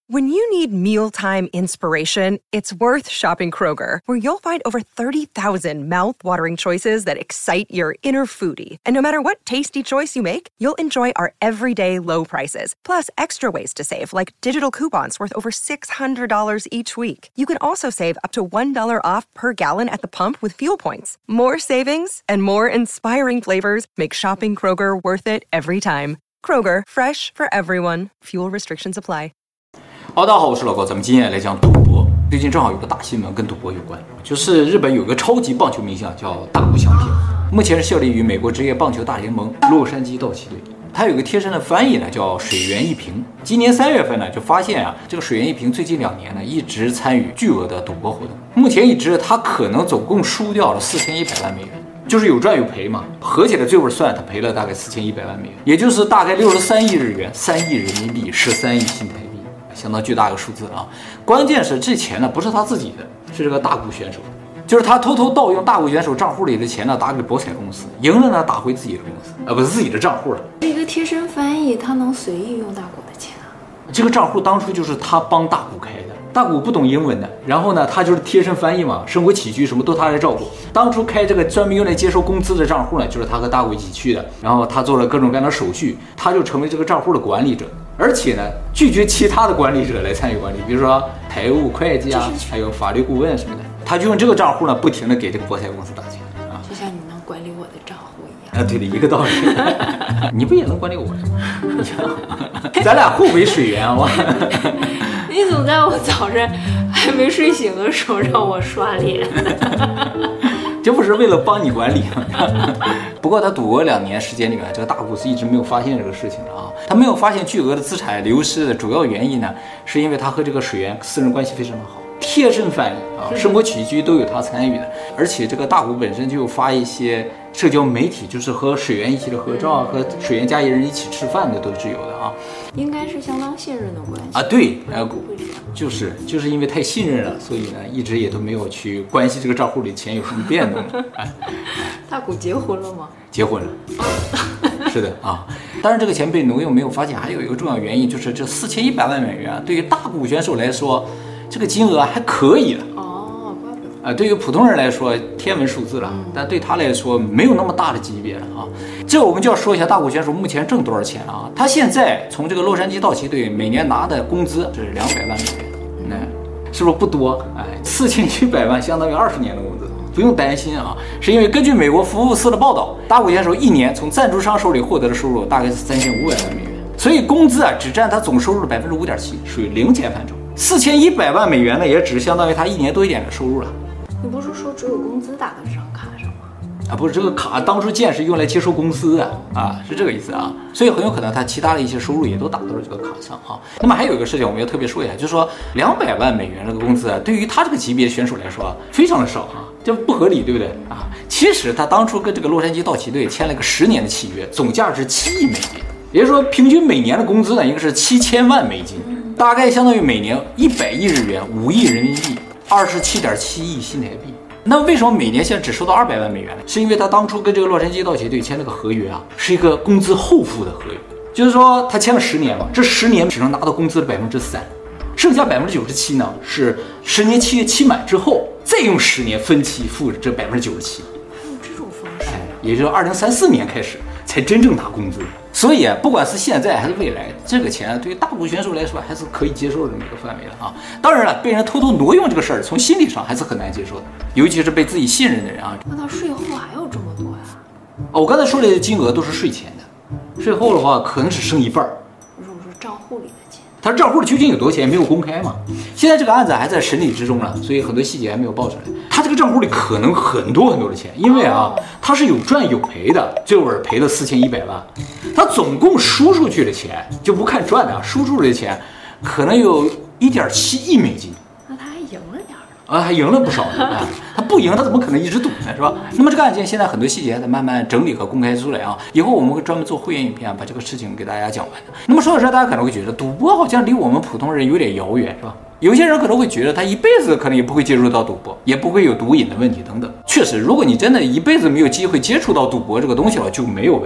When you need mealtime inspiration, it's worth shopping Kroger, where you'll find over 30,000 mouth-watering choices that excite your inner foodie. And no matter what tasty choice you make, you'll enjoy our everyday low prices, plus extra ways to save, like digital coupons worth over $600 each week. You can also save up to $1 off per gallon at the pump with fuel points. More savings and more inspiring flavors make shopping Kroger worth it every time. Kroger, fresh for everyone. Fuel restrictions apply. 大家好，我是老高，咱们今天来讲赌博。最近正好有个大新闻跟赌博有关，就是日本有个超级棒球明星叫大谷翔平，目前是效力于美国职业棒球大联盟洛杉矶道奇队。他有个贴身的翻译呢，叫水原一平。今年3月份呢，就发现啊，这个水原一平最近2年呢，一直参与巨额的赌博活动。目前已知他可能总共输掉了4100万美元。就是有赚有赔嘛，合起来最后算他赔了大概4100万美元，也就是大概63亿日元，3亿人民币，13亿新台币，相当巨大一个数字啊。关键是这钱呢不是他自己的，是这个大谷选手，就是他偷偷盗用大谷选手账户里的钱呢打给博彩公司，赢了呢打回自己的公司，不是自己的账户了。 一个贴身翻译，他能随意用大谷的钱啊？ 这个账户当初就是他帮大谷开的。大谷不懂英文的，然后呢，他就是贴身翻译嘛，生活起居什么都他来照顾。当初开这个专门用来接收工资的账户呢，就是他和大谷一起去的，然后他做了各种各样的手续，他就成为这个账户的管理者，而且呢，拒绝其他的管理者来参与管理，比如说财务、会计啊，还有法律顾问什么的，他就用这个账户呢，不停的给这个博彩公司打钱啊， 就像你能管理我的账户一样。 啊，对的，一个道理。你不也能管理我吗？咱俩互为水源啊！ 你总在我早上还没睡醒的时候让我刷脸， 这不是为了帮你管理吗？不过他赌博2年时间里面，这个大谷是一直没有发现这个事情的啊。他没有发现巨额的资产流失的主要原因呢，是因为他和这个水原私人关系非常的好，贴身翻译啊，生活起居都有他参与的。而且这个大谷本身就发一些社交媒体，就是和水原一起的合照啊，和水原家里人一起吃饭的都是有的啊。 应该是相当信任的关系啊，对，就是因为太信任了，所以呢，一直也都没有去关心这个账户里钱有什么变动。 大谷结婚了吗？ 结婚了，是的啊。当然，这个钱被挪用没有发现，还有一个重要原因就是这4100万美元对于大谷选手来说，这个金额还可以了。对于普通人来说天文数字了，但对他来说没有那么大的级别了啊。这我们就要说一下大谷选手目前挣多少钱了啊？他现在从这个洛杉矶道奇队每年拿的工资是200万美元，是不是不多？4100万相当于20年的工资。不用担心啊，是因为根据美国福布斯的报道，大谷选手一年从赞助商手里获得的收入大概是3500万美元，所以工资啊只占他总收入的5.7%，属于零钱范畴。4100万美元呢，也只相当于他1年多一点的收入了。 你不是说只有工资打在这张卡上吗？ 不是，这个卡当初建是用来接收工资的啊，是这个意思啊，所以很有可能他其他的一些收入也都打到了这个卡上啊。那么还有一个事情我们要特别说一下，就是说200万美元这个工资啊，对于他这个级别选手来说非常的少啊，这不合理，对不对啊？其实他当初跟这个洛杉矶道奇队签了个10年的契约，总价值7亿美金，也就是说平均每年的工资呢应该是7000万美金，大概相当于每年100亿日元，5亿人民币，27.7亿新台币。那为什么每年现在只收到200万美元呢？是因为他当初跟这个洛杉矶道奇队签了个合约啊，是一个工资后付的合约，就是说他签了10年嘛，这10年只能拿到工资的3%，剩下97%呢是10年契约期满之后，再用10年分期付这97%。还有这种方式？ 也就是2034年开始才真正拿工资。所以不管是现在还是未来，这个钱对于大谷选手来说还是可以接受的这么一个范围了啊。当然了，被人偷偷挪用这个事儿，从心理上还是很难接受的，尤其是被自己信任的人啊。 那他税后还有这么多呀？ 我刚才说的金额都是税前的，税后的话可能只剩一半。 不是，我说账户里的钱。 他账户里究竟有多少钱没有公开嘛？现在这个案子还在审理之中了，所以很多细节还没有爆出来。他这个账户里可能很多的钱，因为他是有赚有赔的，最后赔了4100万。他总共输出去的钱就不看赚的，输出去的钱可能有1.7亿美金。 那他还赢了点还赢了不少呢。他不赢，他怎么可能一直赌呢？是吧？那么这个案件现在很多细节还在慢慢整理和公开出来啊。以后我们会专门做会员影片，把这个事情给大家讲完的。那么说到这，大家可能会觉得赌博好像离我们普通人有点遥远，是吧？有些人可能会觉得他一辈子可能也不会接触到赌博，也不会有毒瘾的问题等等。确实，如果你真的一辈子没有机会接触到赌博这个东西了，就没有问题。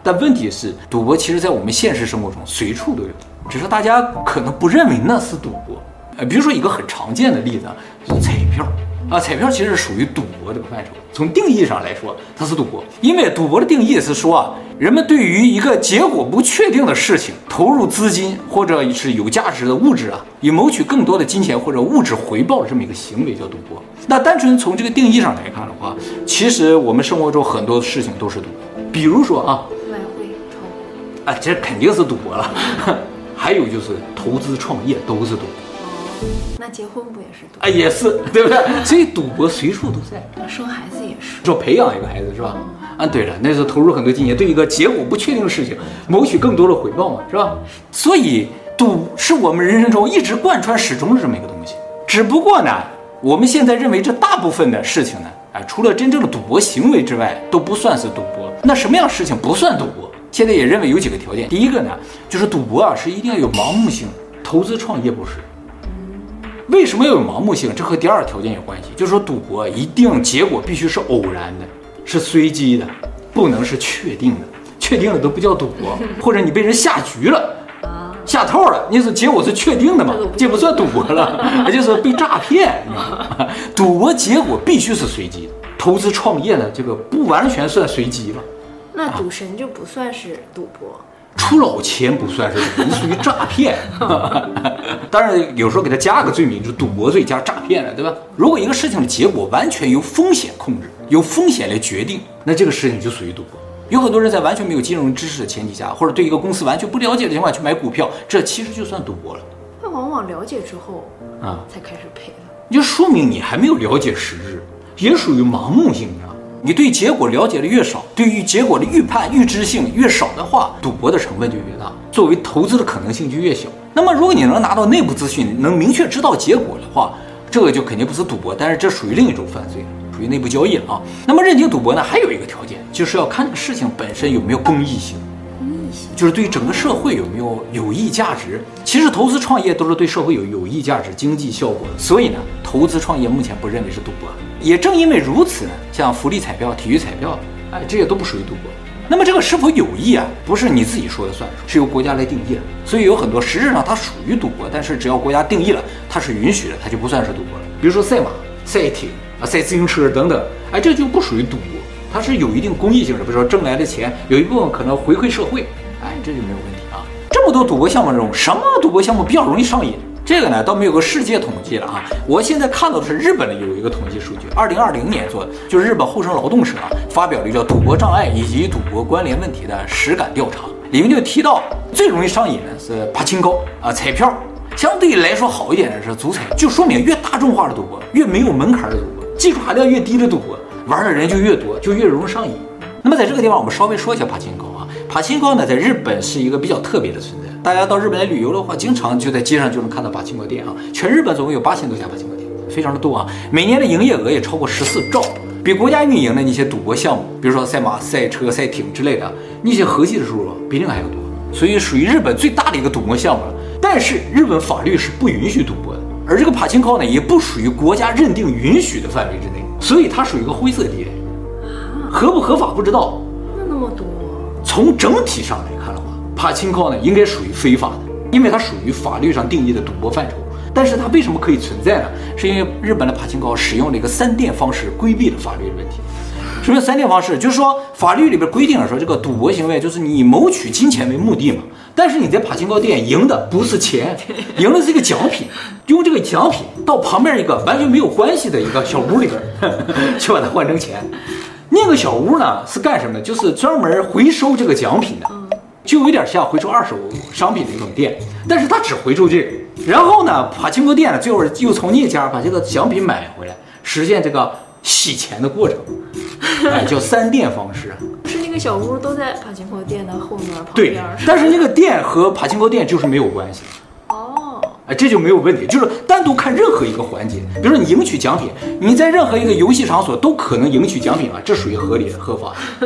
但问题是，赌博其实在我们现实生活中随处都有，只是大家可能不认为那是赌博。比如说一个很常见的例子就是彩票啊，彩票其实是属于赌博这个范畴。从定义上来说，它是赌博，因为赌博的定义是说啊，人们对于一个结果不确定的事情投入资金或者是有价值的物质啊，以谋取更多的金钱或者物质回报的这么一个行为叫赌博。那单纯从这个定义上来看的话，其实我们生活中很多事情都是赌博，比如说啊， 外汇炒股啊，这肯定是赌博了。还有就是投资创业都是赌博。 那结婚不也是赌博？ 啊，也是，对不对？所以赌博随处都在。 生孩子也是， 说培养一个孩子是吧？啊，对了，那是投入很多金钱，对一个结果不确定的事情谋取更多的回报嘛，是吧？所以赌是我们人生中一直贯穿始终的这么一个东西。只不过呢，我们现在认为这大部分的事情呢，除了真正的赌博行为之外，都不算是赌博。那什么样的事情不算赌博？现在也认为有几个条件。第一个呢，就是赌博啊是一定要有盲目性，投资创业不是。为什么要有盲目性？这和第二条件有关系，就是说赌博一定结果必须是偶然的，是随机的，不能是确定的。确定的都不叫赌博，或者你被人下局了，下套了，你是结果是确定的嘛，这不算赌博了，那就是被诈骗。赌博结果必须是随机的，投资创业呢，这个不完全算随机吧？ 那赌神就不算是赌博。 出老千不算是赌博，属于诈骗。当然，有时候给他加个罪名，就是赌博罪加诈骗了，对吧？如果一个事情的结果完全由风险控制，由风险来决定，那这个事情就属于赌博。有很多人在完全没有金融知识的前提下，或者对一个公司完全不了解的情况下去买股票，这其实就算赌博了。 那往往了解之后才开始赔的， 就说明你还没有了解实质，也属于盲目性啊。你对结果了解的越少，对于结果的预判、预知性越少的话，赌博的成分就越大，作为投资的可能性就越小。那么，如果你能拿到内部资讯，能明确知道结果的话，这个就肯定不是赌博，但是这属于另一种犯罪，属于内部交易了啊。那么，认定赌博呢，还有一个条件，就是要看这个事情本身有没有公益性。就是对整个社会有没有有益价值。其实投资创业都是对社会有有益价值、经济效果的，所以呢，投资创业目前不认为是赌博。也正因为如此呢，像福利彩票、体育彩票，这些都不属于赌博。那么这个是否有益啊，不是你自己说了算，是由国家来定义的。所以有很多实质上它属于赌博，但是只要国家定义了，它是允许的，它就不算是赌博了。比如说赛马、赛艇赛自行车等等，这就不属于赌博，它是有一定公益性的。比如说挣来的钱有一部分可能回馈社会。这就没有问题啊！这么多赌博项目中，什么赌博项目比较容易上瘾？这个呢，倒没有个世界统计了啊。我现在看到的是日本的有一个统计数据，2020年做的，就是日本厚生劳动省发表了一个叫《赌博障碍以及赌博关联问题的实感调查》，里面就提到最容易上瘾的是帕青高彩票，相对来说好一点的是足彩，就说明越大众化的赌博，越没有门槛的赌博，技术含量越低的赌博，玩的人就越多，就越容易上瘾。那么在这个地方，我们稍微说一下帕青高啊。帕青高呢，在日本是一个比较特别的存在。大家到日本来旅游的话，经常就在街上就能看到帕青高店啊。全日本总共有8000多家帕青高店，非常的多啊。每年的营业额也超过14兆，比国家运营的那些赌博项目，比如说赛马、赛车、赛艇之类的，那些合计的收入比这个还要多，所以属于日本最大的一个赌博项目。但是日本法律是不允许赌博的，而这个帕青高呢，也不属于国家认定允许的范围之内，所以它属于一个灰色地带。合不合法不知道， 那么多。 从整体上来看的话，帕青高呢应该属于非法的，因为它属于法律上定义的赌博范畴。但是它为什么可以存在呢？是因为日本的帕青高使用了一个3电方式规避了法律的问题。什么叫3电方式？就是说法律里边规定了说，这个赌博行为就是你以谋取金钱为目的嘛。但是你在帕青高店赢的不是钱，赢的是一个奖品，用这个奖品到旁边一个完全没有关系的一个小屋里边，去把它换成钱。那个小屋呢是干什么的？就是专门回收这个奖品的，就有点像回收二手商品的一种店，但是他只回收这个。然后呢，帕青高店呢最后又从那家把这个奖品买回来，实现这个洗钱的过程，叫3电方式。 是那个小屋都在帕青高店的后面旁边。 对，但是那个店和帕青高店就是没有关系。这就没有问题，就是单独看任何一个环节，比如说你赢取奖品，你在任何一个游戏场所都可能赢取奖品这属于合理的、合法的。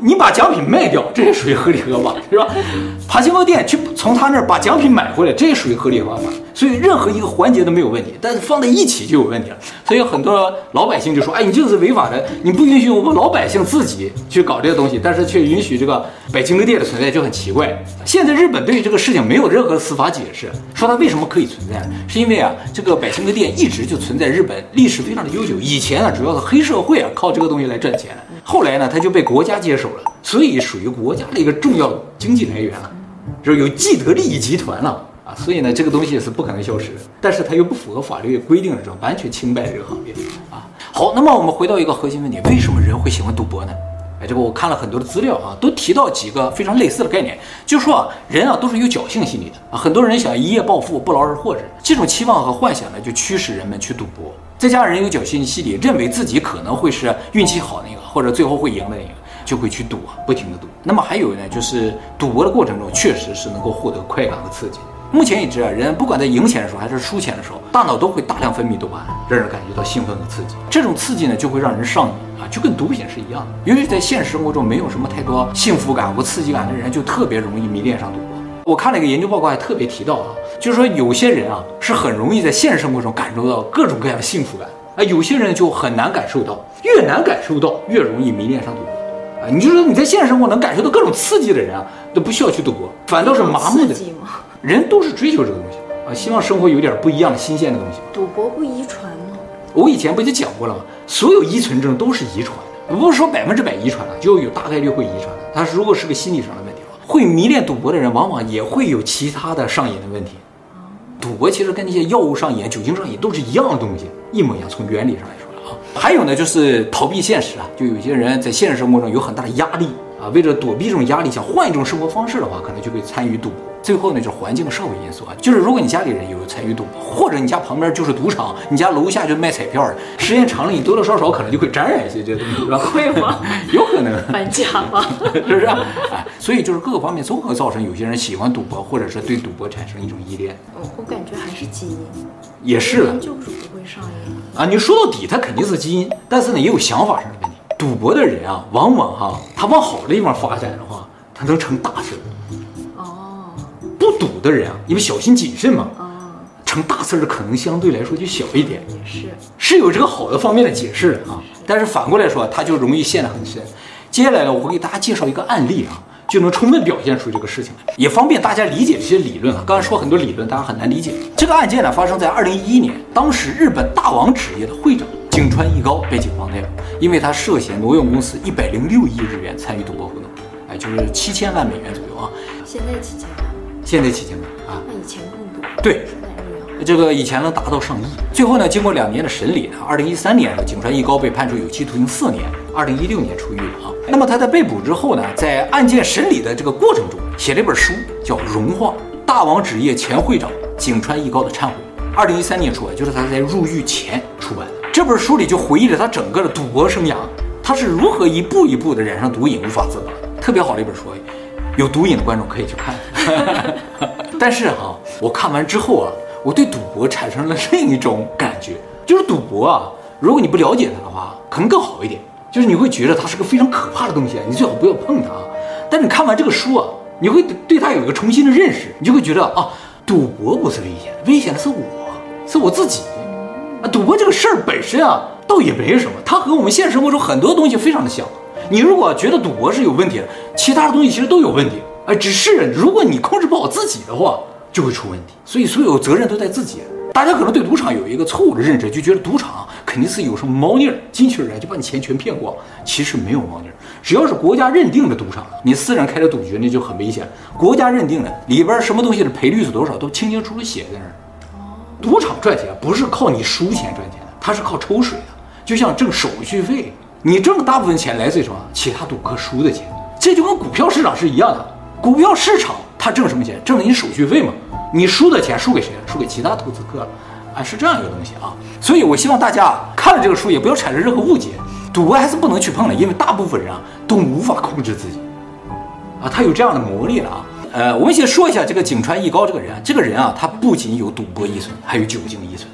你把奖品卖掉，这也属于合理合法，是吧？爬新高店去从他那儿把奖品买回来，这也属于合理合法。所以任何一个环节都没有问题，但是放在一起就有问题了。所以很多老百姓就说：“哎，你这个是违法的，你不允许我们老百姓自己去搞这个东西，但是却允许这个北京的店的存在，就很奇怪。”现在日本对于这个事情没有任何司法解释，说它为什么可以存在，是因为啊，这个百兴的店一直就存在日本，历史非常的悠久。以前啊，主要是黑社会啊靠这个东西来赚钱，后来呢，它就被国家接手了，所以属于国家的一个重要经济来源了，就是有既得利益集团了。所以呢，这个东西是不可能消失的，但是它又不符合法律规定的这种完全清白的这个行业啊。好，那么我们回到一个核心问题，为什么人会喜欢赌博呢？这个我看了很多的资料啊，都提到几个非常类似的概念，就是说啊，人啊都是有侥幸心理的啊，很多人想一夜暴富，不劳而获着，这种期望和幻想呢，就驱使人们去赌博。再加上人有侥幸心理，认为自己可能会是运气好那个，或者最后会赢的那个，就会去赌啊，不停的赌。那么还有呢，就是赌博的过程中，确实是能够获得快感和刺激。目前已知啊，人不管在赢钱的时候还是输钱的时候，大脑都会大量分泌多巴胺，让人感觉到兴奋和刺激。这种刺激呢，就会让人上瘾啊，就跟毒品是一样的。尤其在现实生活中没有什么太多幸福感或刺激感的人，就特别容易迷恋上赌博。我看了一个研究报告，还特别提到啊，就是说有些人啊是很容易在现实生活中感受到各种各样的幸福感啊，有些人就很难感受到，越难感受到越容易迷恋上赌博啊。你就说你在现实生活能感受到各种刺激的人啊，都不需要去赌博，反倒是麻木的。人都是追求这个东西啊，希望生活有点不一样的新鲜的东西。 赌博不遗传吗？ 我以前不就讲过了吗？所有依存症都是遗传的，不是说100%遗传了，就有大概率会遗传的。它如果是个心理上的问题的话，会迷恋赌博的人往往也会有其他的上瘾的问题。赌博其实跟那些药物上瘾、酒精上瘾都是一样的东西，一模一样。从原理上来说啊，还有呢，就是逃避现实啊，就有些人在现实生活中有很大的压力啊，为了躲避这种压力，想换一种生活方式的话，可能就会参与赌博。最后呢，就是环境社会因素啊，就是如果你家里人有参与赌博，或者你家旁边就是赌场，你家楼下就卖彩票的，时间长了，你多多少少可能就会沾染一些这些东西，是吧？ 会吗？ 有可能搬家吗？ 是不是？哎，所以就是各个方面综合造成有些人喜欢赌博，或者是对赌博产生一种依恋。 我感觉还是基因， 也是了， 就是不会上瘾啊。你说到底，它肯定是基因，但是呢，也有想法上的问题。赌博的人啊，往往他往好的地方发展的话，他能成大事。不赌的人啊，因为小心谨慎嘛，成大事的可能相对来说就小一点， 也是有这个好的方面的解释的啊。但是反过来说，他就容易陷得很深。接下来呢，我会给大家介绍一个案例啊，就能充分表现出这个事情来，也方便大家理解这些理论啊。刚才说很多理论大家很难理解。这个案件呢，发生在2011年，当时日本大王纸业的会长井川义高被警方逮捕，因为他涉嫌挪用公司106亿日元参与赌博活动，哎，就是7000万美元左右啊。 现在7000万。 现在7000万啊， 那以前更多。 对，这个以前能达到上亿。最后呢，经过2年的审理呢，2013年井川义高被判处有期徒刑4年，2016年出狱了啊。那么他在被捕之后呢，在案件审理的这个过程中，写了一本书，叫《融化：大王纸业前会长井川义高的忏悔》，2013年出版，就是他在入狱前出版的。这本书里就回忆了他整个的赌博生涯，他是如何一步一步的染上毒瘾，无法自拔，特别好的一本书。有毒瘾的观众可以去看。但是我看完之后啊，我对赌博产生了另一种感觉，就是赌博啊，如果你不了解它的话，可能更好一点，就是你会觉得它是个非常可怕的东西，你最好不要碰它。但是你看完这个书啊，你会对它有一个重新的认识，你就会觉得啊，赌博不是危险的，危险的是我自己啊。赌博这个事儿本身啊，倒也没什么，它和我们现实生活中很多东西非常的像。你如果觉得赌博是有问题的，其他的东西其实都有问题，只是如果你控制不好自己的话，就会出问题。所以所有责任都在自己。大家可能对赌场有一个错误的认知，就觉得赌场肯定是有什么猫腻儿，进去的人就把你钱全骗光。其实没有猫腻儿，只要是国家认定的赌场，你私人开的赌局那就很危险。国家认定的里边什么东西的赔率是多少，都清清楚楚写在那儿。赌场赚钱不是靠你输钱赚钱的，它是靠抽水的，就像挣手续费。你挣的大部分钱来自于什么？其他赌客输的钱，这就跟股票市场是一样的。股票市场它挣什么钱？挣了你手续费嘛。你输的钱输给谁？输给其他投资客了，是这样一个东西啊。所以我希望大家看了这个书也不要产生任何误解，赌博还是不能去碰的，因为大部分人都无法控制自己他有这样的魔力了啊。我们先说一下这个井川义高这个人啊，他不仅有赌博依存，还有酒精依存。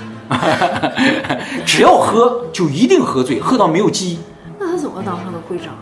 只要喝就一定喝醉，喝到没有记忆。 那他怎么当上的会长？ 他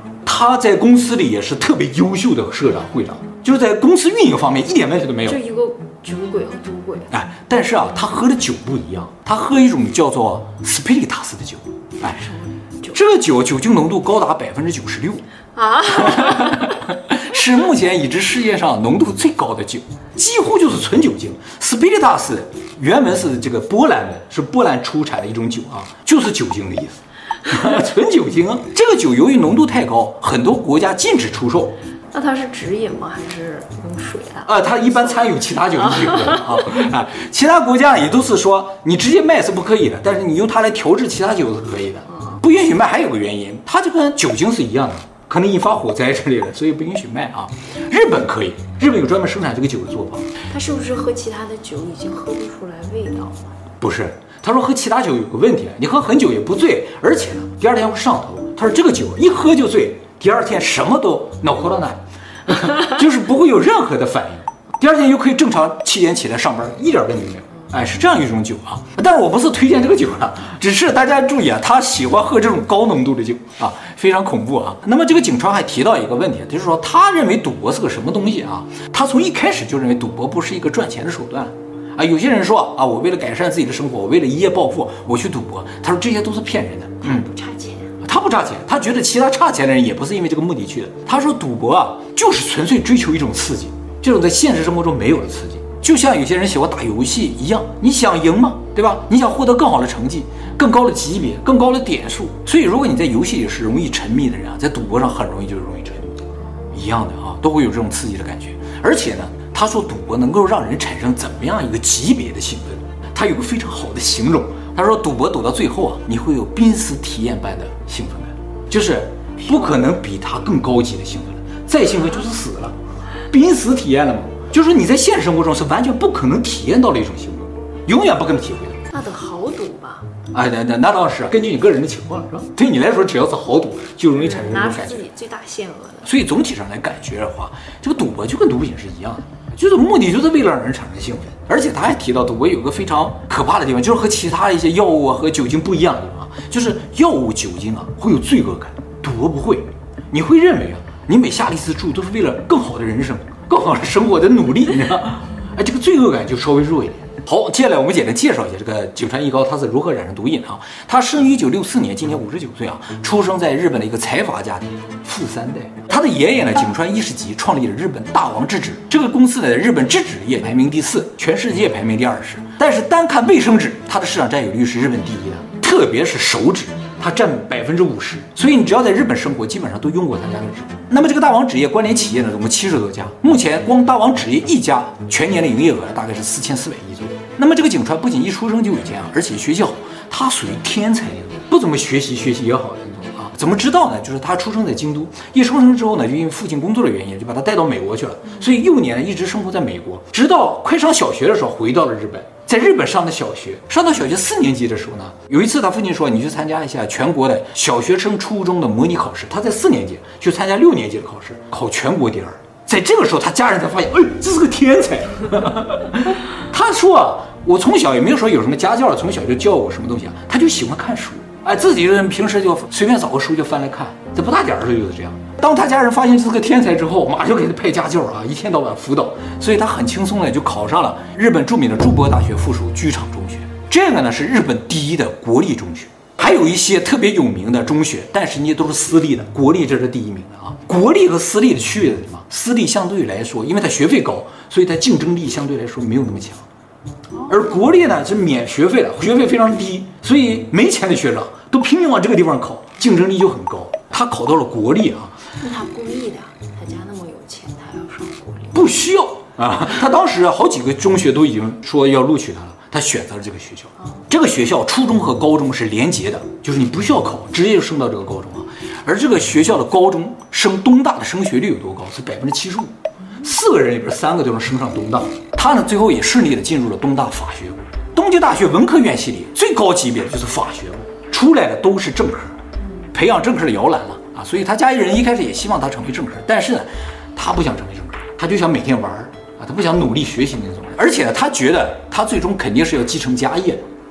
他在公司里也是特别优秀的社长会长，就是在公司运营方面一点问题都没有。 就一个酒鬼和赌鬼。 哎，但是啊，他喝的酒不一样，他喝一种叫做斯皮里塔斯的酒。哎，这个酒酒精浓度高达96% 啊， 是目前已知世界上浓度最高的酒，几乎就是纯酒精。斯皮里塔斯原文是这个波兰文，是波兰出产的一种酒啊，就是酒精的意思，纯酒精。这个酒由于浓度太高，很多国家禁止出售。 那它是直饮吗？还是用水啊？ 它一般掺有其他酒一起喝啊。其他国家也都是说你直接卖是不可以的，但是你用它来调制其他酒是可以的。不允许卖还有个原因，它就跟酒精是一样的，可能引发火灾之类的，所以不允许卖啊。日本可以，日本有专门生产这个酒的作坊。 它是不是喝其他的酒已经喝不出来味道了？ 不是，他说喝其他酒有个问题，你喝很久也不醉，而且呢第二天会上头。他说这个酒一喝就醉，第二天什么都脑壳到哪，就是不会有任何的反应，第二天又可以正常7点起来上班，一点问题没有。哎，是这样一种酒啊，但是我不是推荐这个酒啊，只是大家注意啊，他喜欢喝这种高浓度的酒啊，非常恐怖啊。那么这个警察还提到一个问题，就是说他认为赌博是个什么东西啊？他从一开始就认为赌博不是一个赚钱的手段啊。有些人说啊，我为了改善自己的生活，我为了一夜暴富，我去赌博。他说这些都是骗人的， 不差钱。 他不差钱，他觉得其他差钱的人也不是因为这个目的去的。他说赌博啊，就是纯粹追求一种刺激，这种在现实生活中没有的刺激。就像有些人喜欢打游戏一样，你想赢吗？对吧？你想获得更好的成绩、更高的级别、更高的点数。所以如果你在游戏里是容易沉迷的人啊，在赌博上很容易沉迷，一样的啊，都会有这种刺激的感觉。而且呢，他说赌博能够让人产生怎么样一个级别的兴奋？他有个非常好的形容，他说赌博赌到最后啊，你会有濒死体验般的兴奋感，就是不可能比他更高级的兴奋了，再兴奋就是死了，濒死体验了嘛。就是你在现实生活中是完全不可能体验到的一种兴奋，永远不可能体会的。 那得豪赌吧？ 哎，那倒是根据你个人的情况，是吧？对你来说，只要是豪赌，就容易产生这种感觉。 拿出自己最大限额的。 所以总体上来感觉的话，这个赌博就跟毒品是一样的，就是目的就是为了让人产生兴奋。而且他还提到赌博有个非常可怕的地方，就是和其他一些药物啊和酒精不一样的地方，就是药物酒精啊会有罪恶感，赌博不会。你会认为啊，你每下一次注都是为了更好的人生。更好的生活的努力，你知道吗？哎，这个罪恶感就稍微弱一点。好，接下来我们简单介绍一下这个井川一高他是如何染上毒瘾啊。他生于1964年，今年59岁啊，出生在日本的一个财阀家庭，富三代。他的爷爷呢，井川一世吉创立了日本大王制纸这个公司呢，在日本制纸业排名第4，全世界排名第20。但是单看卫生纸，它的市场占有率是日本第1的，特别是手纸。它占50%，所以你只要在日本生活，基本上都用过他家的纸。那么这个大王纸业关联企业呢，总共70多家，目前光大王纸业一家全年的营业额大概是4400亿左右。那么这个井川不仅一出生就有钱啊，而且学习好，他属于天才那种，不怎么学习也好的那种啊。怎么知道呢？就是他出生在京都，一出生之后呢，就因为父亲工作的原因，就把他带到美国去了，所以幼年呢一直生活在美国，直到快上小学的时候回到了日本。在日本上的小学，上到小学4年级的时候呢，有一次他父亲说，你去参加一下全国的小学生初中的模拟考试。他在4年级去参加6年级的考试，考全国第2。在这个时候，他家人才发现，哎，这是个天才。他说啊，我从小也没有说有什么家教，从小就教我什么东西啊，他就喜欢看书，哎，自己人平时就随便找个书就翻来看，在不大点的时候就是这样。当他家人发现这是个天才之后，马上给他派家教啊，一天到晚辅导，所以他很轻松的就考上了日本著名的筑波大学附属居场中学。这个呢是日本第1的国立中学，还有一些特别有名的中学，但是那都是私立的，国立这是第1名的啊。国立和私立的区别是什么？私立相对来说，因为它学费高，所以它竞争力相对来说没有那么强。而国立呢是免学费的，学费非常低，所以没钱的学生都拼命往这个地方考，竞争力就很高。他考到了国立啊。 那他故意的，他家那么有钱，他要上国立？ 不需要啊，他当时好几个中学都已经说要录取他了，他选择了这个学校。这个学校初中和高中是连结的，就是你不需要考，直接就升到这个高中啊。而这个学校的高中升东大的升学率有多高？是75%，4个人里边3个都能升上东大。他呢最后也顺利的进入了东大法学部。东京大学文科院系里最高级别的就是法学部，出来的都是正科，培养正科的摇篮了啊。所以他家里人一开始也希望他成为正科，但是呢，他不想成为正科，他就想每天玩啊，他不想努力学习那种。而且呢，他觉得他最终肯定是要继承家业的，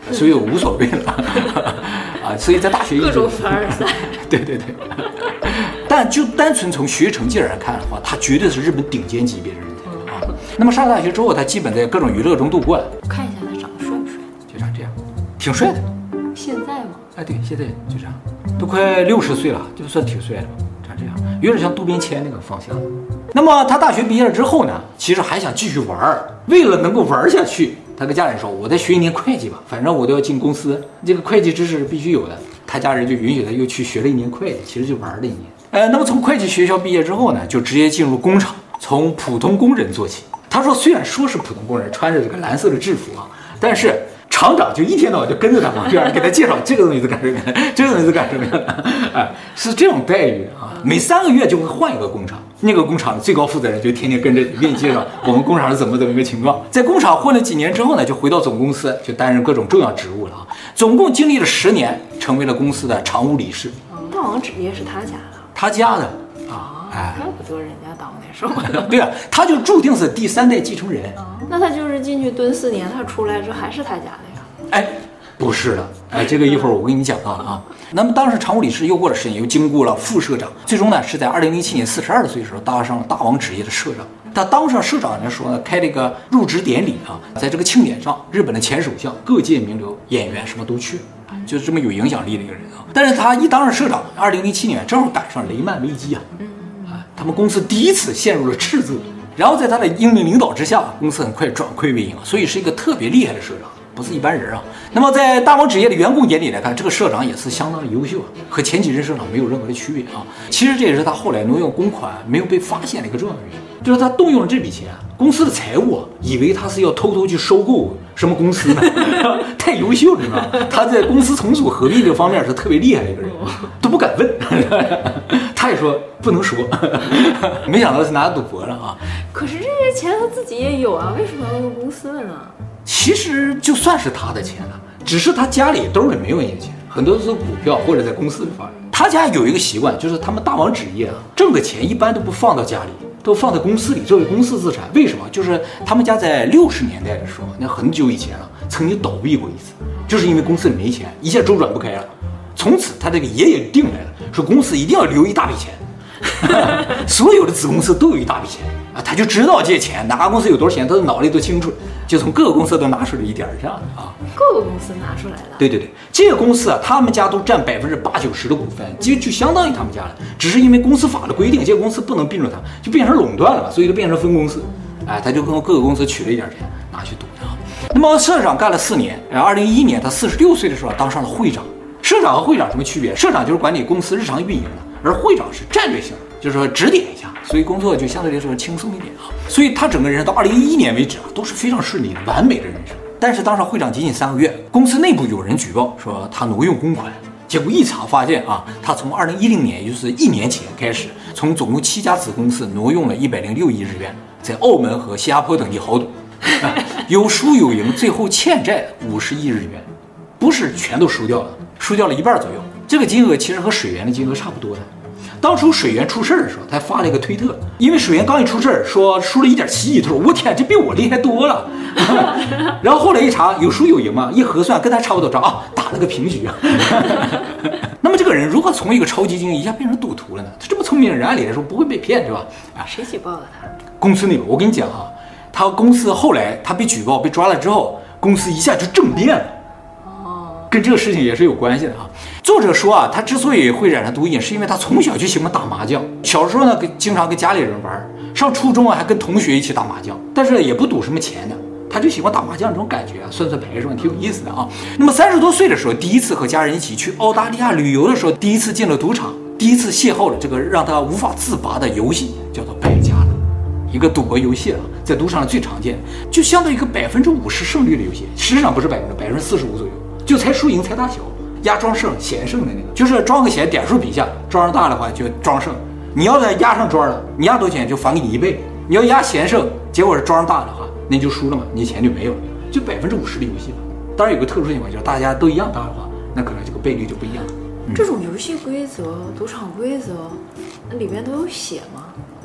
所以无所谓了啊。所以在大学各种凡尔赛， 对对对。但就单纯从学习成绩来看的话，他绝对是日本顶尖级别的人才啊。那么上了大学之后，他基本在各种娱乐中度过了。 看一下他长得帅不帅？ 就长这样，挺帅的。 现在吗？ 哎，对，现在就这样，都快60岁了，就算挺帅的，长这样，有点像渡边谦那个方向。那么他大学毕业了之后呢，其实还想继续玩，为了能够玩下去，他跟家人说：“我再学1年会计吧，反正我都要进公司，这个会计知识是必须有的。”他家人就允许他又去学了1年会计，其实就玩了1年。那么从会计学校毕业之后呢，就直接进入工厂，从普通工人做起。他说，虽然说是普通工人，穿着这个蓝色的制服啊，但是厂长就一天到晚就跟着他旁边，给他介绍这个东西是干什么的，这个东西是干什么的，哎，是这种待遇啊。每3个月就会换一个工厂，那个工厂的最高负责人就天天跟着给你介绍我们工厂是怎么一个情况。在工厂混了几年之后呢，就回到总公司，就担任各种重要职务了啊。总共经历了10年，成为了公司的常务理事。 大王纸业是他家的， 他家的啊， 哎，怪不得人家当那时候。 对啊，他就注定是第3代继承人。 那他就是进去蹲4年，他出来之后还是他家的呀？ 哎，不是的，哎，这个一会儿我跟你讲到了啊。那么当时常务理事又过了10年，又经过了副社长，最终呢是在2007年42岁的时候当上了大王纸业的社长。他当上社长的时候呢，开了一个入职典礼啊，在这个庆典上，日本的前首相、各界名流、演员什么都去了，就是这么有影响力的一个人啊。但是他一当上社长，2007年正好赶上雷曼危机啊，他们公司第一次陷入了赤字。然后在他的英明领导之下，公司很快转亏为盈，所以是一个特别厉害的社长，不是一般人啊。那么在大王纸业的员工眼里来看，这个社长也是相当优秀啊，和前几任社长没有任何的区别啊。其实这也是他后来挪用公款没有被发现的一个重要原因，就是他动用了这笔钱，公司的财务啊，以为他是要偷偷去收购什么公司呢？太优秀了，是吧？他在公司重组合并这方面是特别厉害的一个人，都不敢问。他也说不能说，没想到是拿赌博了啊！ 可是这些钱他自己也有啊，为什么要用公司的呢？ 其实就算是他的钱了，只是他家里兜里没有那些钱，很多都是股票或者在公司里发的。他家有一个习惯，就是他们大王纸业啊，挣的钱一般都不放到家里，都放在公司里作为公司资产。为什么？就是他们家在60年代的时候，那很久以前了，曾经倒闭过一次，就是因为公司里没钱，一下周转不开了。从此他这个爷爷定来了，说公司一定要留一大笔钱，所有的子公司都有一大笔钱啊，他就知道这些钱哪个公司有多少钱，他的脑里都清楚，就从各个公司都拿出了一点这样的啊。 各个公司拿出来的？对对对，这个公司啊，他们家都占80%-90%的股份，就相当于他们家了。只是因为公司法的规定，这个公司不能并入他，就变成垄断了嘛，所以就变成分公司。哎，他就跟各个公司取了一点钱拿去赌啊。那么社长干了4年，2011年他46岁的时候当上了会长。社长和会长什么区别？社长就是管理公司日常运营的，而会长是战略性的，就是说指点一下，所以工作就相对来说轻松一点啊。所以他整个人生到2011年为止啊，都是非常顺利的、完美的人生。但是当上会长仅仅3个月，公司内部有人举报说他挪用公款，结果一查发现啊，他从2010年，也就是1年前开始，从总共7家子公司挪用了106亿日元，在澳门和新加坡等地豪赌，有输有赢，最后欠债50亿日元，不是全都输掉了。输掉了1半左右，这个金额其实和水源的金额差不多的。当初水源出事的时候，他发了一个推特，因为水源刚一出事说输了1.7亿，他说我天，这比我厉害多了。然后后来一查，有输有赢嘛，一核算跟他差不多账啊，打了个平局啊。那么这个人如何从一个超级精英一下变成赌徒了呢？他这么聪明的人，按理来说不会被骗，是吧？啊， 谁举报的他？ 公司内部，我跟你讲啊，他公司后来他被举报被抓了之后，公司一下就政变了。跟这个事情也是有关系的啊。作者说啊，他之所以会染上毒瘾，是因为他从小就喜欢打麻将。小时候呢，经常跟家里人玩，上初中啊还跟同学一起打麻将，但是也不赌什么钱的，他就喜欢打麻将这种感觉啊，算算牌什么挺有意思的啊。那么30多岁的时候，第一次和家人一起去澳大利亚旅游的时候，第一次进了赌场，第一次邂逅了这个让他无法自拔的游戏，叫做败家乐，一个赌博游戏啊，在赌场上最常见，就相当于一个50%胜率的游戏，实际上不是45%左右。就猜输赢猜大小，压庄胜闲胜的那个，就是庄个闲点数比下，庄上大的话就庄胜。你要是压上庄了，你压多少钱就返给你1倍；你要压闲胜，结果是庄上大的话，那你就输了嘛，你钱就没有了，就50%的游戏嘛。当然有个特殊情况，就是大家都一样大的话，那可能这个倍率就不一样。 这种游戏规则、赌场规则，那里面都有写吗？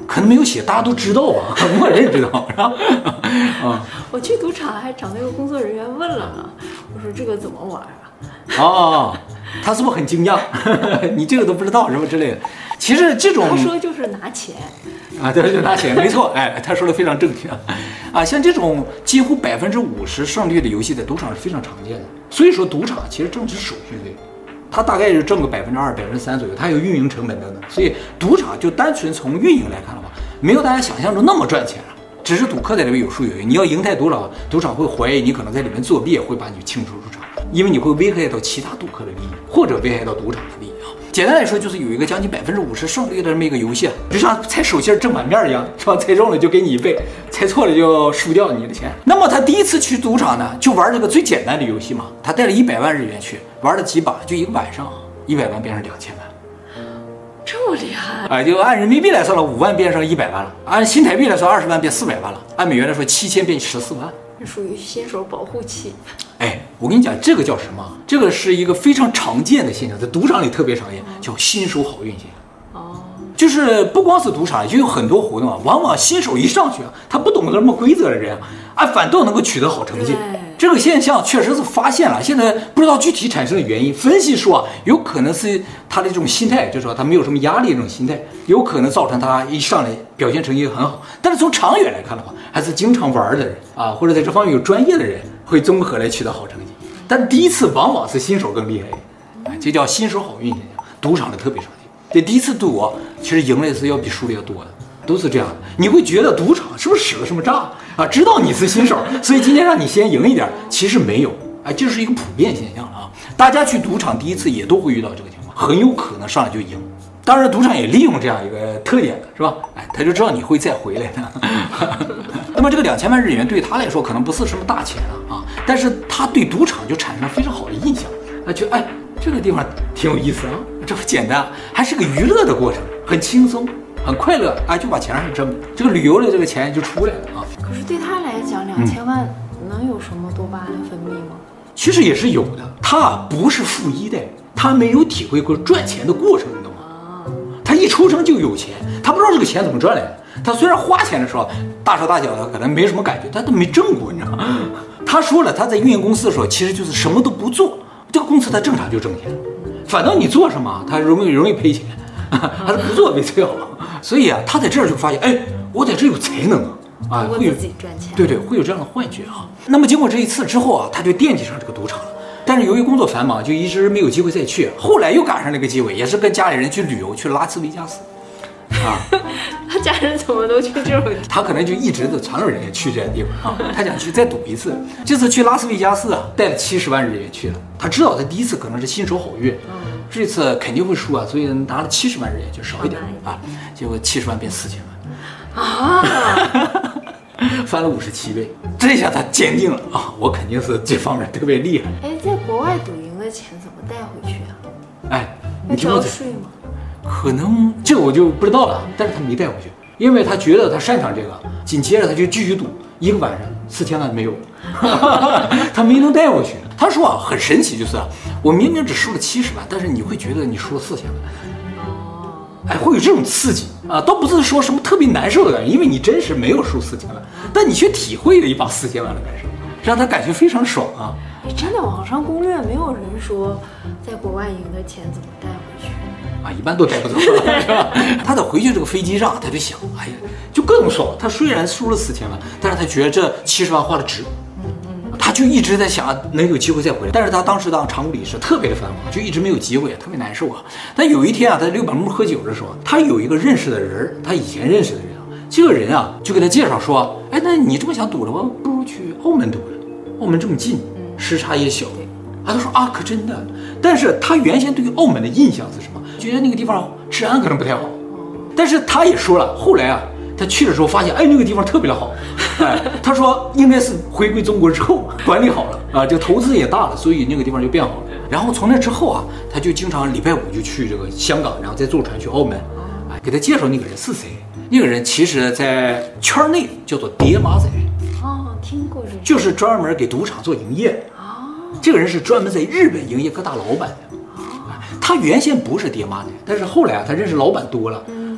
可能没有写，大家都知道吧，默认知道，是吧？ 我去赌场还找那个工作人员问了呢，我说这个怎么玩啊？ 哦，他是不是很惊讶？你这个都不知道什么之类的？其实这种他说就是拿钱啊，对，就拿钱，没错，哎，他说的非常正确啊。像这种几乎50%胜率的游戏，在赌场是非常常见的。所以说，赌场其实挣的是手续费。它大概是挣个2%、3%左右，它有运营成本等等，所以赌场就单纯从运营来看的话，没有大家想象中那么赚钱了。只是赌客在里面有输有赢，你要赢太多了，赌场会怀疑你可能在里面作弊，会把你清除出场，因为你会危害到其他赌客的利益，或者危害到赌场的利益啊。简单来说，就是有一个将近50%胜率的这么一个游戏，就像猜手心正反面一样，是吧？猜中了就给你1倍，猜错了就输掉你的钱。那么他第一次去赌场呢，就玩这个最简单的游戏嘛，他带了100万日元去玩了几把，就一个晚上，100万变成2000万。 这么厉害？ 哎，就按人民币来算了，5万变成100万了；按新台币来算，20万变400万了；按美元来说，7000变14万。 这属于新手保护期。 哎，我跟你讲，这个叫什么？这个是一个非常常见的现象，在赌场里特别常见，叫新手好运现象。 哦， 就是不光是赌场，就有很多活动啊，往往新手一上去啊，他不懂得什么规则的人啊，反倒能够取得好成绩。这个现象确实是发现了，现在不知道具体产生的原因。分析说啊，有可能是他的这种心态，就是说他没有什么压力这种心态，有可能造成他一上来表现成绩很好。但是从长远来看的话，还是经常玩的人啊，或者在这方面有专业的人会综合来取得好成绩。但第一次往往是新手更厉害一点，这叫新手好运现象，赌场的特别常见。这第一次赌啊，其实赢的是要比输的要多的，都是这样的。你会觉得赌场是不是使了什么诈啊？知道你是新手，所以今天让你先赢一点，其实没有，哎，这是一个普遍现象了啊。大家去赌场第一次也都会遇到这个情况，很有可能上来就赢。当然，赌场也利用这样一个特点的是吧？哎，他就知道你会再回来的。那么这个2000万日元对他来说可能不是什么大钱啊，但是他对赌场就产生非常好的印象，他觉得哎，这个地方挺有意思啊，这不简单，还是个娱乐的过程，很轻松，很快乐，哎，就把钱上挣，这个旅游的这个钱就出来了啊。 可是对他来讲，2000万能有什么多巴胺分泌吗？ 其实也是有的，他不是富一代，他没有体会过赚钱的过程，你懂吗？他一出生就有钱，他不知道这个钱怎么赚来的。他虽然花钱的时候大手大脚的，可能没什么感觉，他都没挣过，你知道吗？他说了，他在运营公司的时候，其实就是什么都不做，这个公司他正常就挣钱，反倒你做什么，他容易赔钱，还是不做为最好。所以啊，他在这儿就发现，哎，我在这有才能啊， 通过自己赚钱， 对，会有这样的幻觉啊。那么经过这一次之后啊，他就惦记上这个赌场了。但是由于工作繁忙，就一直没有机会再去。后来又赶上那个机会，也是跟家里人去旅游，去拉斯维加斯。啊， 他家人怎么都去这种？ 他可能就一直都常有人去这些地方啊。他想去再赌一次，这次去拉斯维加斯啊，带了70万日元去了。他知道他第一次可能是新手好运，这次肯定会输啊，所以拿了70万日元就少一点啊。结果70万变4000万啊， 翻了57倍。这下他坚定了啊，我肯定是这方面特别厉害。 哎，在国外赌赢的钱怎么带回去啊？ 哎， 你交税吗？ 可能这个我就不知道了，但是他没带回去，因为他觉得他擅长这个，紧接着他就继续赌，一个晚上4000万没有，他没能带回去。他说啊，很神奇，就是我明明只输了70万，但是你会觉得你输了4000万，哎，会有这种刺激啊，倒不是说什么特别难受的感觉，因为你真是没有输4000万，但你却体会了一把4000万的感受，让他感觉非常爽啊。 哎，真的，网上攻略没有人说在国外赢的钱怎么带回去。 啊，一般都带不走，是吧？他在回去这个飞机上，他就想，哎呀，就各种爽。他虽然输了4000万，但是他觉得这70万花的值。他就一直在想能有机会再回来，但是他当时当常务理事特别的繁忙，就一直没有机会，特别难受啊。但有一天啊，他在六本木喝酒的时候，他有一个认识的人，他以前认识的人啊，这个人啊就给他介绍说，哎，那你这么想赌的话，不如去澳门赌了，澳门这么近，时差也小。啊，他说啊，可真的。但是他原先对于澳门的印象是什么？觉得那个地方治安可能不太好。但是他也说了，后来啊，他去的时候发现，哎，那个地方特别的好。哎，他说应该是回归中国之后管理好了啊，这个投资也大了，所以那个地方就变好了。然后从那之后啊，他就经常礼拜5就去这个香港，然后再坐船去澳门。哎，给他介绍那个人是谁？那个人其实在圈内叫做叠马仔。 哦，听过这个， 就是专门给赌场做营业。这个人是专门在日本营业各大老板的。他原先不是爹妈的，但是后来啊，他认识老板多了，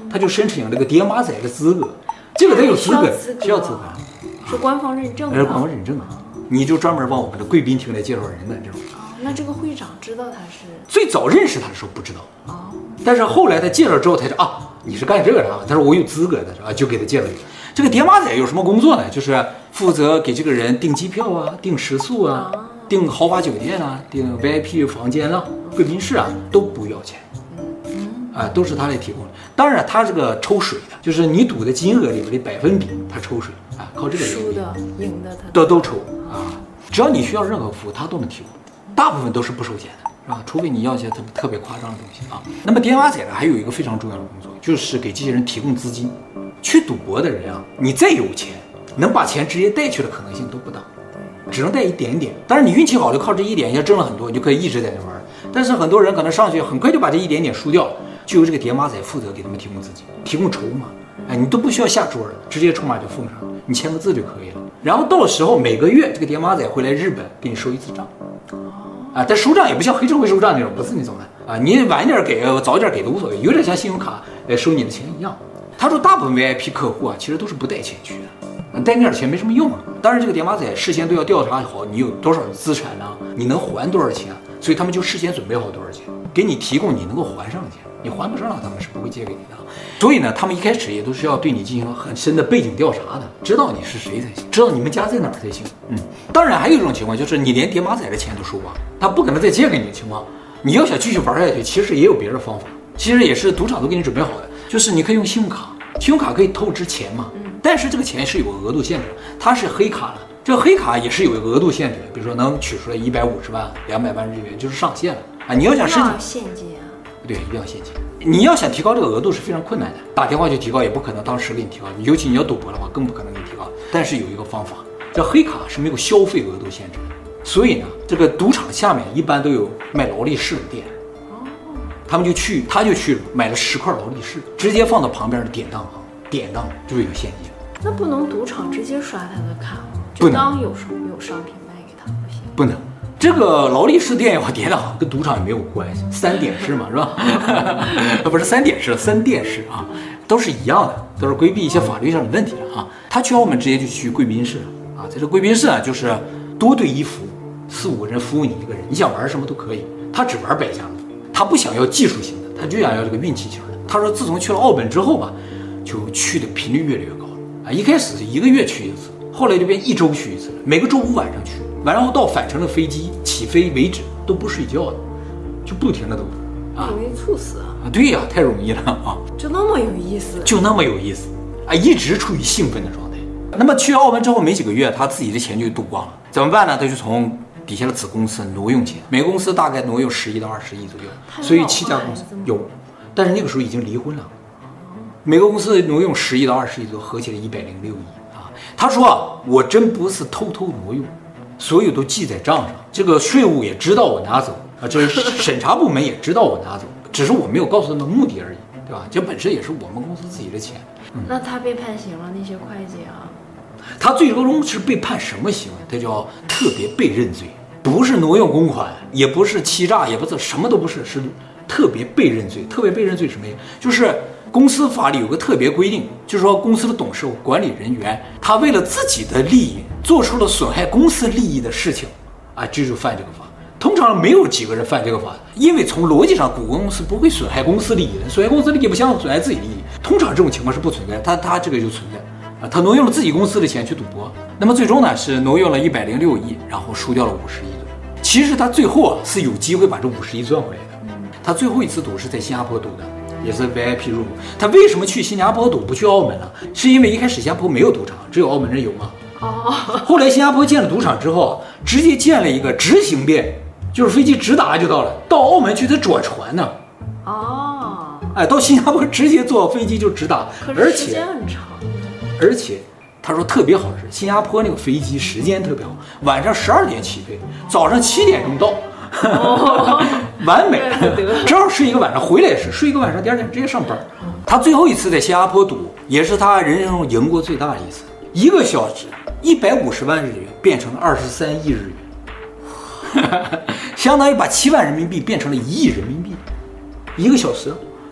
他就申请这个叠马仔的资格，这个得有资格，需要资格， 是官方认证的。 官方认证的，你就专门帮我们的贵宾厅来介绍人的这种。 那这个会长知道他是？ 最早认识他的时候不知道但是后来他介绍之后才知道你是干这个的啊。他说我有资格的就给他介绍。这个叠马仔有什么工作呢？就是负责给这个人订机票啊、订食宿啊、订豪华酒店啊、订 VIP 房间啊、贵宾室啊，都不要钱。都是他来提供的。当然，他这个抽水的，就是你赌的金额里面的百分比，他抽水靠这个输的、赢的他都抽只要你需要任何服务，他都能提供。大部分都是不收钱的，是吧？除非你要一些特别夸张的东西那么叠马仔呢，还有一个非常重要的工作，就是给这些人提供资金。去赌博的人你再有钱，能把钱直接带去的可能性都不大，只能带一点点。但是你运气好，就靠这一点，要挣了很多，你就可以一直在那玩。但是很多人可能上去很快就把这一点点输掉，就由这个叠马仔负责给他们提供资金，提供筹码。你都不需要下桌了，直接筹码就奉上，你签个字就可以了。然后到了时候，每个月这个叠马仔会来日本给你收一次账。但收账也不像黑社会收账那种，不是那种的你晚一点给早一点给都无所谓，有点像信用卡来收你的钱一样。他说大部分 VIP 客户其实都是不带钱去的，带那点钱没什么用当然这个叠马仔事先都要调查好你有多少资产你能还多少钱所以他们就事先准备好多少钱，给你提供你能够还上的钱，你还不上了他们是不会借给你的。所以呢，他们一开始也都是要对你进行很深的背景调查的，知道你是谁才行，知道你们家在哪儿才行。当然还有一种情况，就是你连叠马仔的钱都收光，他不可能再借给你的情况，你要想继续玩下去，其实也有别的方法，其实也是赌场都给你准备好的，就是你可以用信用卡，信用卡可以透支钱嘛，但是这个钱是有额度限制的，它是黑卡了，这个黑卡也是有一个额度限制的，比如说能取出来150万、200万日元，就是上限了你要想申请现金对，一定要现金。你要想提高这个额度是非常困难的，打电话就提高也不可能当时给你提高，尤其你要赌博的话更不可能给你提高。但是有一个方法，叫黑卡是没有消费额度限制的，所以呢，这个赌场下面一般都有卖劳力士的店，他就去买了10块劳力士，直接放到旁边的典当行，典当就是有现金。 那不能赌场直接刷他的卡吗？ 不能， 就当有商品卖给他不行？ 不能。这个劳力士店也好，典当行跟赌场也没有关系，3点式嘛，是吧？不是3点式，3店式都是一样的，都是规避一些法律上的问题了他去澳门直接就去贵宾室在这贵宾室就是多对1服务，4、5个人服务你一个人，你想玩什么都可以。他只玩百家乐，他不想要技术型的，他就想要这个运气型的。他说自从去了澳门之后吧，就去的频率越来越高了一开始是1个月去一次，后来就变1周去一次了，每个周5晚上去。然后到返程的飞机起飞为止都不睡觉的，就不停的都容易猝死对呀，太容易了就那么有意思， 就那么有意思一直处于兴奋的状态。那么去澳门之后没几个月，他自己的钱就赌光了，怎么办呢？他就从底下的子公司挪用钱，每个公司大概挪用10亿到20亿左右，所以7家公司有，但是那个时候已经离婚了，每个公司挪用10亿到20亿左右，合起来106亿他说我真不是偷偷挪用，所有都记在账上，这个税务也知道我拿走这审查部门也知道我拿走，只是我没有告诉他们目的而已，对吧？这本身也是我们公司自己的钱。 那他被判刑了，那些会计他最终是被判什么刑？他叫特别被认罪，不是挪用公款，也不是欺诈，也不是什么都不是，是特别被认罪。特别被认罪什么呀？就是公司法里有个特别规定，就是说公司的董事管理人员，他为了自己的利益做出了损害公司利益的事情这就犯这个法。通常没有几个人犯这个法，因为从逻辑上，股东公司不会损害公司利益的，损害公司利益不像损害自己利益，通常这种情况是不存在，他这个就存在他挪用了自己公司的钱去赌博，那么最终呢是挪用了106亿，然后输掉了50亿左右。其实他最后是有机会把这50亿赚回来的。他最后一次赌是在新加坡赌的，也是 VIP 入。他为什么去新加坡赌不去澳门呢？是因为一开始新加坡没有赌场，只有澳门人有嘛。后来新加坡建了赌场之后，直接建了一个直行便，就是飞机直达就到了，到澳门去得转船呢。到新加坡直接坐飞机就直达， 可是时间很长。 而且他说特别好是新加坡那个飞机时间特别好，晚上12点起飞，早上7点钟到，完美，正好睡一个晚上，回来也是睡一个晚上，第二天直接上班。他最后一次在新加坡赌，也是他人生中赢过最大的一次，1个小时150万日元变成了23亿日元，相当于把7万人民币变成了1亿人民币，1个小时。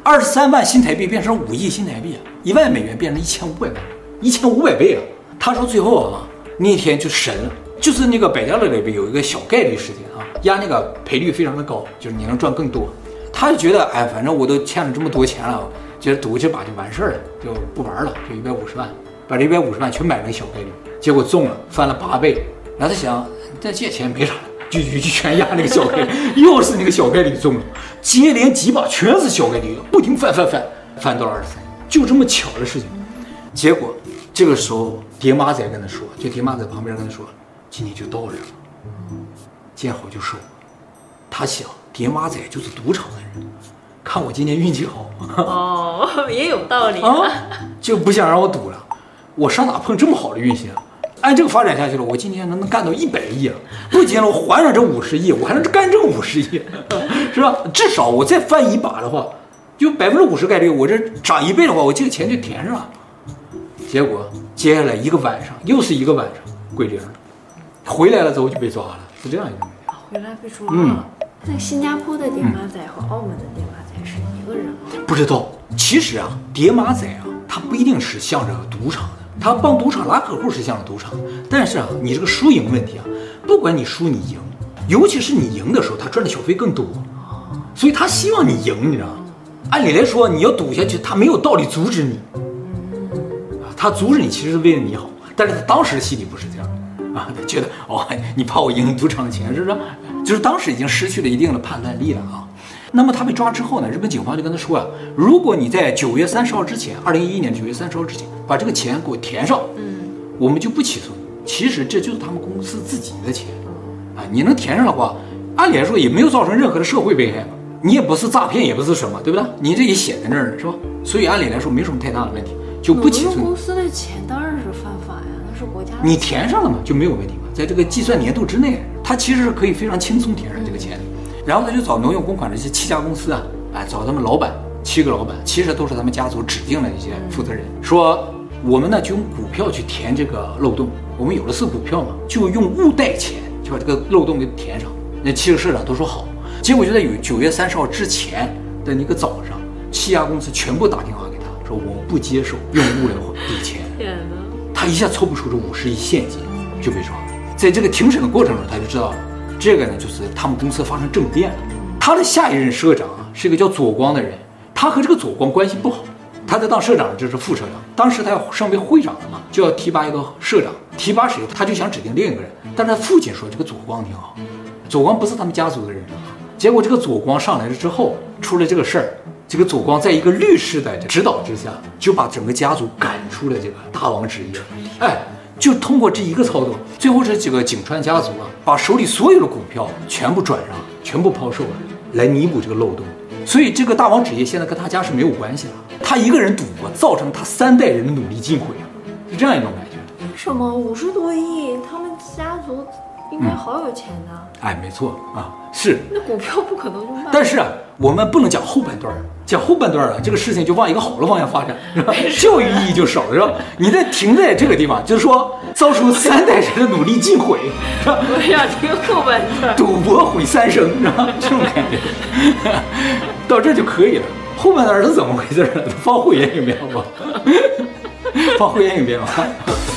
23万新台币变成5亿新台币，1万美元变成1500万，1500倍啊！他说最后啊，那天就神了，就是那个百家乐里边有一个小概率事件啊，压那个赔率非常的高，就是你能赚更多。他就觉得哎，反正我都欠了这么多钱了，觉得赌这把就完事儿了，就不玩了，就150万，把这150万全买了个小概率，结果中了，翻了8倍。然后他想，再借钱没啥了，就全压那个小概率，又是那个小概率中了，接连几把全是小概率，不停翻到了23，就这么巧的事情。结果这个时候爹妈在跟他说，就爹妈在旁边跟他说，今天就到这了，见好就收。他想，爹妈仔就是赌场的人，看我今天运气好哦，也有道理啊，就不想让我赌了。我上哪碰这么好的运气啊？按这个发展下去了，我今天能干到100亿了，不仅了，我还上这50亿，我还能干这50亿，是吧？至少我再翻一把的话，就50%概率，我这涨1倍的话，我这个钱就填上了。结果接下来一个晚上，又是一个晚上归零了，回来了之后就被抓了，是这样一个。 回来被抓了。那个新加坡的爹妈仔和澳门的爹妈仔是一个人吗？ 不知道。其实啊，爹妈仔啊，他不一定是向着赌场的，他帮赌场拉客户是向着赌场，但是啊，你这个输赢问题啊，不管你输你赢，尤其是你赢的时候，他赚的小费更多，所以他希望你赢，你知道吗？按理来说，你要赌下去，他没有道理阻止你，他阻止你其实是为了你好，但是他当时心里不是这样的啊，他觉得哦，你怕我赢你赌场的钱，是不是？就是当时已经失去了一定的判断力了啊。那么他被抓之后呢，日本警方就跟他说啊，如果你在9月30号之前，2011年9月30号之前把这个钱给我填上，我们就不起诉你。其实这就是他们公司自己的钱啊，你能填上的话，按理来说也没有造成任何的社会危害嘛，你也不是诈骗，也不是什么，对不对？你这也写在那儿了，是吧？所以按理来说没什么太大的问题，就不起诉你。 公司的钱当然是犯法呀，那是国家的钱。 你填上了嘛，就没有问题嘛，在这个计算年度之内，他其实是可以非常轻松填上这个钱的。然后他就找挪用公款的这些7家公司啊，找他们老板，7个老板，其实都是他们家族指定的一些负责人，说我们呢就用股票去填这个漏洞，我们有的是股票嘛，就用误贷钱就把这个漏洞给填上。那7个社长都说好，结果就在9月30号之前的那个早上，7家公司全部打电话给他说，我不接受用误来抵钱。 天哪！ 他一下凑不出这50亿现金，就被抓了。在这个庭审的过程中，他就知道了，这个呢就是他们公司发生政变了。他的下一任社长啊是一个叫左光的人，他和这个左光关系不好。他在当社长，这是副社长。当时他要升为会长了嘛，就要提拔一个社长，提拔谁，他就想指定另一个人。但是他父亲说这个左光挺好，左光不是他们家族的人啊。结果这个左光上来了之后，出了这个事儿。这个左光在一个律师的指导之下，就把整个家族赶出了这个大王职业。哎，就通过这一个操作，最后这几个井川家族啊，把手里所有的股票全部转让，全部抛售了，来弥补这个漏洞。所以这个大王职业现在跟他家是没有关系了，他一个人赌博，造成他3代人的努力尽毁啊，是这样一种感觉。 为什么50多亿？他们家族应该好有钱呢。 哎，没错啊，是。 那股票不可能就卖。 但是啊，我们不能讲后半段，讲后半段啊，这个事情就往一个好的方向发展，是吧？教育意义就少了，是吧？你再停在这个地方，就是说造出3代人的努力尽毁，是吧？ 我想听后半段。 赌博毁3生，是吧？这种感觉，到这就可以了。后半段是怎么回事呢？放会员影片好不好？放会员影片吧。